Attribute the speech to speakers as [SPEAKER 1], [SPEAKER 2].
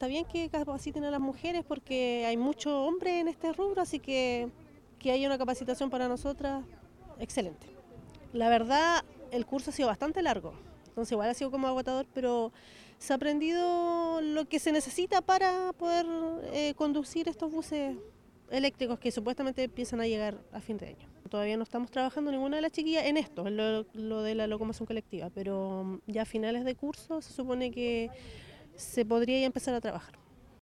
[SPEAKER 1] está bien que capaciten a las mujeres porque hay muchos hombres en este rubro, así que haya una capacitación para nosotras, excelente. La verdad, el curso ha sido bastante largo, entonces igual ha sido como agotador, pero se ha aprendido lo que se necesita para poder conducir estos buses eléctricos que supuestamente empiezan a llegar a fin de año. Todavía no estamos trabajando ninguna de las chiquillas en esto, en lo de la locomoción colectiva, pero ya a finales de curso se supone que se podría ya empezar a trabajar.